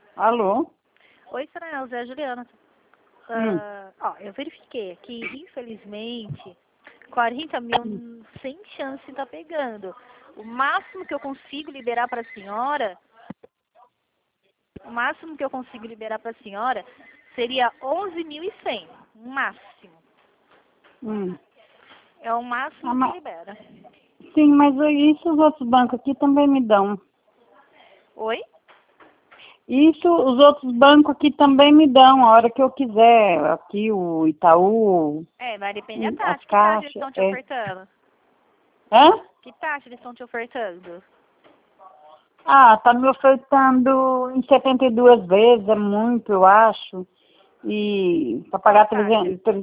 Alô? Oi, Sra. é a Juliana. Eu verifiquei aqui, infelizmente, 40 mil sem chance tá pegando. O máximo que eu consigo liberar para a senhora, seria 11.100, o máximo. É o máximo que libera. Sim, mas isso os outros bancos aqui também me dão. Oi? Isso os outros bancos aqui também me dão, a hora que eu quiser. Aqui o Itaú, Mas depende da taxa. as Que taxa eles caixas. estão te ofertando? Hã? Que taxa eles estão te ofertando? Tá me ofertando em 72 vezes, é muito, eu acho. E para pagar 300.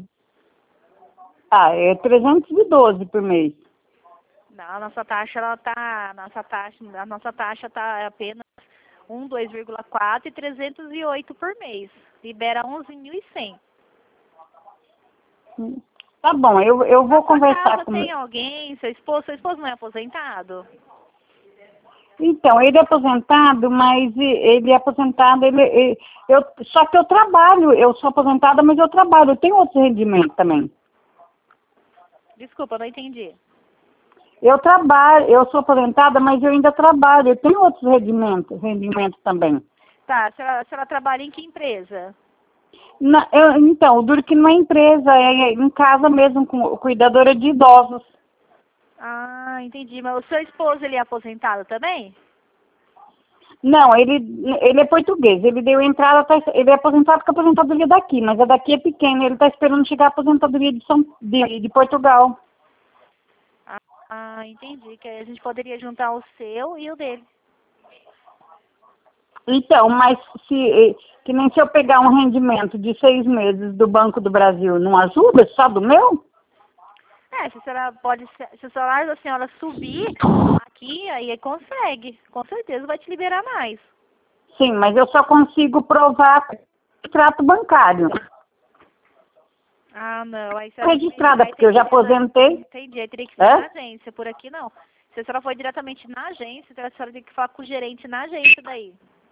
É 312 por mês. Não, a nossa taxa, a nossa taxa tá apenas 2,4 e 308 por mês. Libera 11.100. Tá bom, eu vou conversar com... Tem alguém, seu esposo não é aposentado? Então, ele é aposentado, mas ele é aposentado, só que eu trabalho, eu sou aposentada, mas eu trabalho, eu tenho outros rendimentos também. Desculpa, não entendi. Eu trabalho, eu sou aposentada, mas eu ainda trabalho, eu tenho outros rendimentos também. Tá, a senhora trabalha em que empresa? Então, o duro que não é empresa, é em casa mesmo, com cuidadora de idosos. Ah, entendi. Mas o seu esposo, ele é aposentado também? Não, ele é português, ele deu entrada, ele é aposentado com a aposentadoria daqui, mas a daqui é pequena, ele está esperando chegar a aposentadoria de Portugal. Entendi, que aí a gente poderia juntar o seu e o dele. Então, mas que nem se eu pegar um rendimento de 6 meses do Banco do Brasil, não ajuda só do meu? Se o salário da senhora subir aqui, aí consegue. Com certeza vai te liberar mais. Sim, mas eu só consigo provar extrato bancário. Não. Aí você Registrada, porque eu já aposentei. Entendi, aí teria que ser na agência, por aqui não. Se a senhora for diretamente na agência, então a senhora tem que falar com o gerente na agência daí.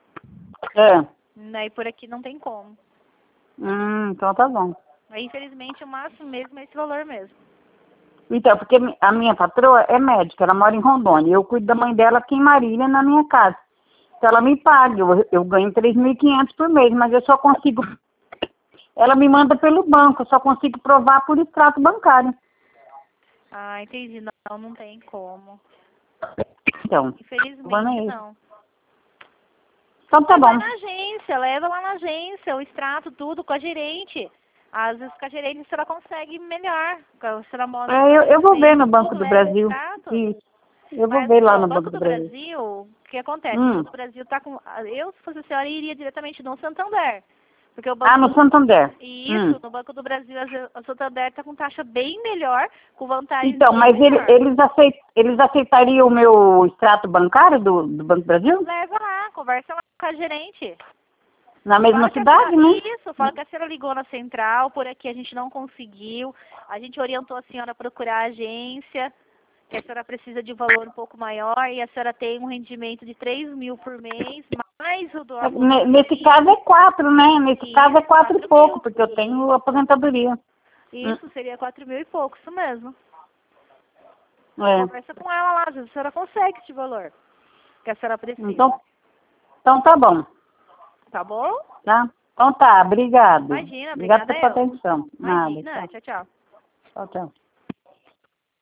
Aí por aqui não tem como. Então tá bom. Aí infelizmente o máximo mesmo é esse valor mesmo. Então, porque a minha patroa é médica, ela mora em Rondônia. Eu cuido da mãe dela aqui em Marília, na minha casa. Então ela me paga, eu ganho 3.500 por mês, mas eu só consigo... Ela me manda pelo banco, eu só consigo provar por extrato bancário. Entendi. Não tem como. Então, infelizmente não. Então tá bom. Leva lá na agência, o extrato, tudo, com a gerente. Às vezes com a gerente a senhora consegue melhor. Eu vou ver no Banco do Brasil. Isso. Eu vou ver lá no Banco do Brasil. O que acontece? O Banco do Brasil tá com... Eu, se fosse a senhora, iria diretamente no Santander. Porque o banco no Santander. Isso, no Banco do Brasil, a Santander está com taxa bem melhor, com vantagem. Então, mas eles aceitariam o meu extrato bancário do Banco do Brasil? Leva lá, conversa lá com a gerente. Na mesma cidade, né? Isso, fala que a senhora ligou na central, por aqui a gente não conseguiu. A gente orientou a senhora a procurar a agência, que a senhora precisa de um valor um pouco maior e a senhora tem um rendimento de 3.000 por mês, mais o do Nesse caso é 4, né? Nesse caso é 4 e pouco, porque eu tenho aposentadoria. Isso, seria 4.000 e pouco, isso mesmo. É. Conversa com ela lá, às vezes a senhora consegue esse valor que a senhora precisa. Então tá bom. Tá bom? Tá? Então tá, obrigado. Imagina, obrigada pela sua atenção. Imagina, tchau. Tchau.